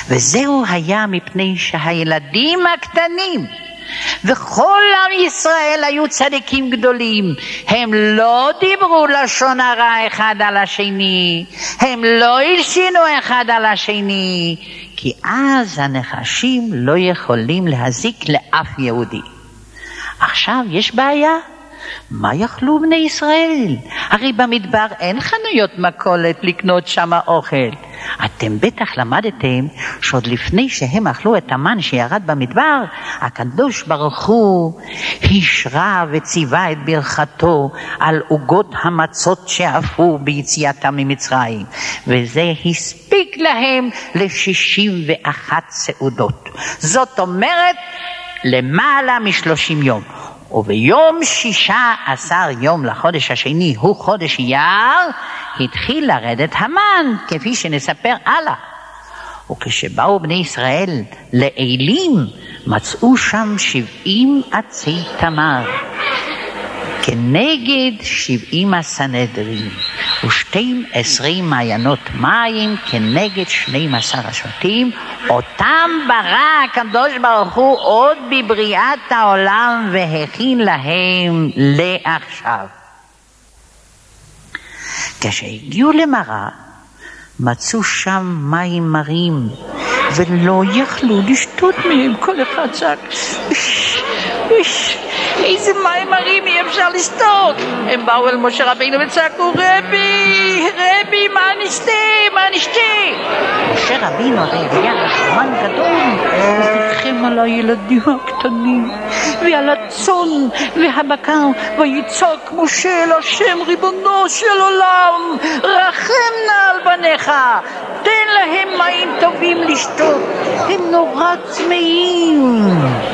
וזהו היה מפני שהילדים הקטנים וכל עם ישראל היו צדיקים גדולים, הם לא דיברו לשון הרע אחד על השני, הם לא הלשינו אחד על השני, כי אז הנחשים לא יכולים להזיק לאף יהודי. עכשיו יש בעיה, מה יכלו בני ישראל? הרי במדבר אין חנויות מכולת לקנות שם אוכל. אתם בטח למדתם שעוד לפני שהם אכלו את המן שירד במדבר, הקדוש ברוך הוא השרה וציווה את ברכתו על עוגות המצות שאפו ביציאתם ממצרים, וזה הספיק להם ל61 סעודות, זאת אומרת למעלה מ30 יום. וביום 16 יום לחודש השני, הוא חודש אייר, התחיל לרדת המן, כפי שנספר הלאה. וכשבאו בני ישראל לאלים, מצאו שם 70 עצי תמר, כנגד 70 הסנהדרין, ו12 מעיינות מים כנגד 12 השבטים, אותם ברא הקדוש ברוך הוא עוד בבריאת העולם והכין להם לעכשיו. כשהגיעו למראה, מצאו שם מים מרים ולא יכלו לשתות מהם. כל אחד צעק, איזה מים מרים אי אפשר לשתות. הם באו אל משה רבינו וצעקו, רבי, מה נשתה? משה רבינו הרי היה רחמן גדול, ותרחם על הילדים הקטנים ועל הצאן והבקר, ויצעק משה אל השם, ריבונו של עולם, רחם נא על בניך, תן להם מים טובים לשתות, הם נורא צמאים.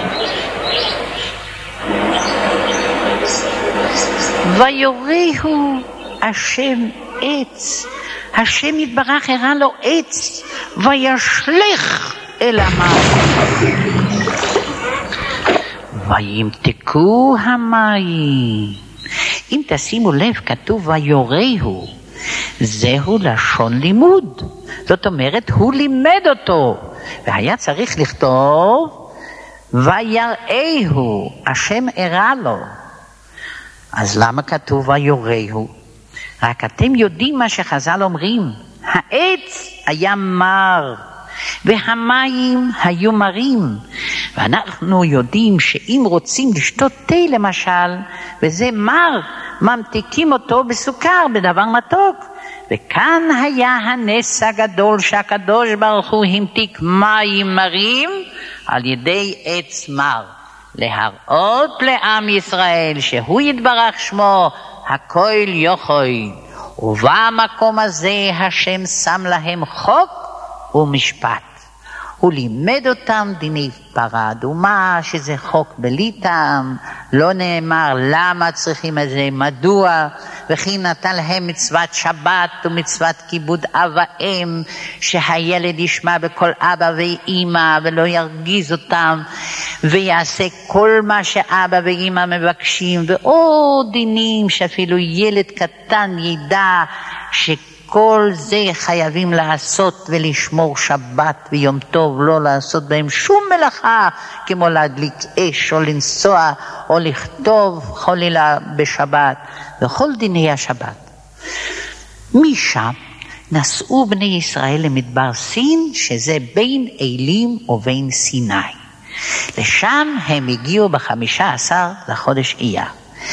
ויורהו השם עץ, השם יתברך הראה לו עץ, וישלך אל המים, וימתקו המים. אם תשימו לב, כתוב ויורהו, זהו לשון לימוד, זאת אומרת הוא לימד אותו, והיה צריך לכתוב ויראהו, השם הראה לו. אז למה כתוב ויורהו? רק אתם יודעים מה שחז"ל אומרים, העץ היה מר והמים היו מרים, ואנחנו יודעים שאם רוצים לשתות תה למשל וזה מר, ממתיקים אותו בסוכר, בדבר מתוק. וכאן היה הנס הגדול שהקדוש ברוך הוא המתיק מים מרים על ידי עץ מר, להראות לעם ישראל שהוא יתברך שמו הכל יכול, ובמקום הזה השם שם להם חוק ומשפט. הוא לימד אותם דיני פרה אדומה, שזה חוק בלי טעם, לא נאמר למה צריכים את זה, מדוע, וכי נתן להם מצוות שבת ומצוות כיבוד אב ואם, שהילד ישמע בכל אבא ואמא ולא ירגיז אותם, ויעשה כל מה שאבא ואמא מבקשים, ועוד דינים שאפילו ילד קטן ידע כל זה חייבים לעשות ולשמור שבת ויום טוב, לא לעשות בהם שום מלאכה, כמו להדליק אש או לנסוע או לכתוב חלילה בשבת, וכל דיני השבת. משם נסעו בני ישראל למדבר סין, שזה בין אלים ובין סיני. לשם הם הגיעו ב15 לחודש אייר.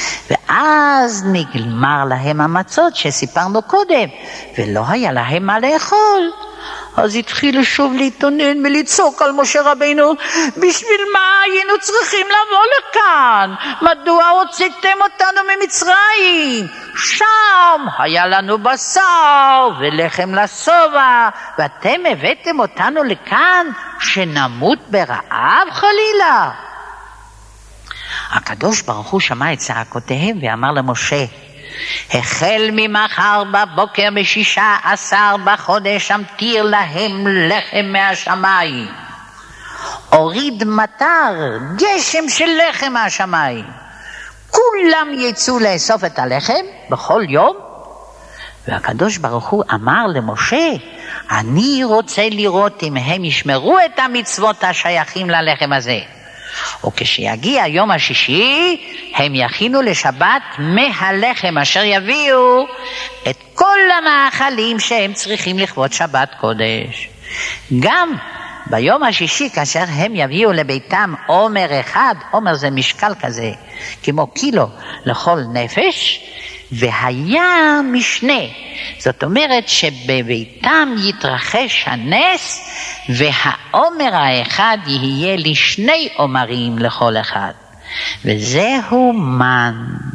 ואז נגמר להם המצות שסיפרנו קודם, ולא היה להם מה לאכול. אז התחילו שוב להתאונן ולצעוק על משה רבינו, בשביל מה היינו צריכים לבוא לכאן? מדוע הוצאתם אותנו ממצרים? שם היה לנו בשר ולחם לשובע, ואתם הבאתם אותנו לכאן שנמות ברעב חלילה. הקדוש ברוך הוא שמע את צעקותיהם ואמר למשה, החל ממחר בבוקר ב16 בחודש אמטיר להם לחם מהשמיים, הוריד מטר, גשם של לחם מהשמיים, כולם יצאו לאסוף את הלחם בכל יום, והקדוש ברוך הוא אמר למשה, אני רוצה לראות אם הם ישמרו את המצוות השייכים ללחם הזה. וכשיגיע יום השישי, הם יכינו לשבת מהלחם אשר יביאו את כל המאכלים שהם צריכים לכבוד שבת קודש. גם ביום השישי, כאשר הם יביאו לביתם עומר אחד, עומר זה משקל כזה, כמו קילו לכל נפש, והיה משנה. זאת אומרת שבביתם יתרחש הנס, והעומר האחד יהיה ל2 עומרים לכל אחד. וזהו מן.